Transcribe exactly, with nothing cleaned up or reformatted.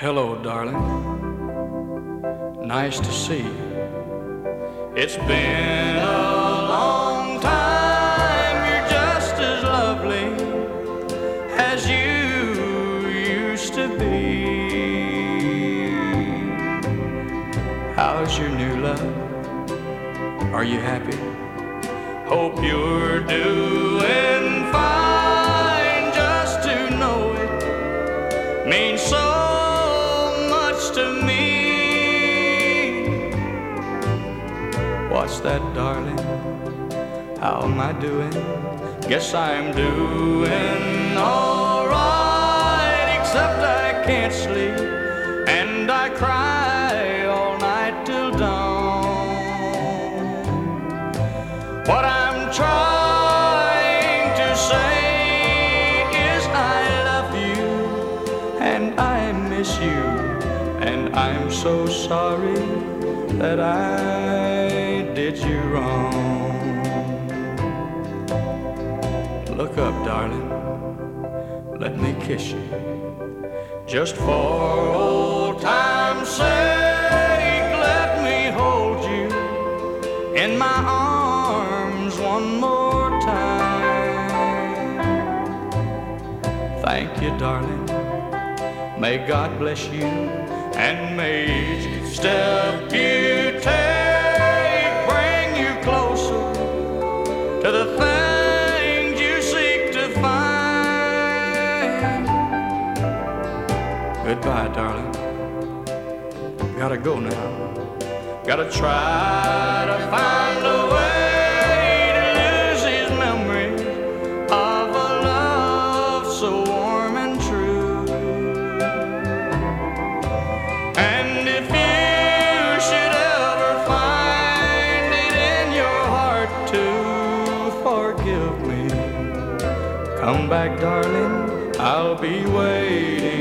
Hello, darling. Nice to see you. It's been a long time. You're just as lovely as you used to be. How's your new love? Are you happy? Hope you're doing fine. Just to know it means so much to me. What's that, darling? How am I doing? Guess I'm doing all right, except I can't sleep and I cry all night till dawn. What I'm trying to say is I love you and I miss you, and I'm so sorry that I did you wrong. Look up, darling, let me kiss you, just for old time's sake. Let me hold you in my arms one more time. Thank you, darling. May God bless you, and may each step you take bring you closer to the things you seek to find. Goodbye, darling. Gotta go now. Gotta try to find a way to lose his memory of a love so warm and true. And if you should ever find it in your heart to forgive me, come back, darling, I'll be waiting